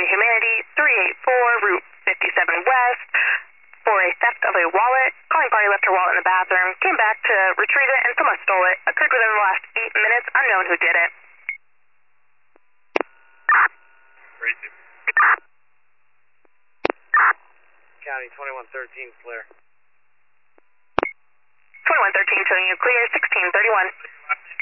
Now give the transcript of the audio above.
to Humanity 384, Route 57 West, for a theft of a wallet. Calling party left her wallet in the bathroom, came back to retrieve it, and someone stole it. Occurred within the last 8 minutes, unknown who did it. Crazy. County 2113, clear. 2113 showing you clear, 1631.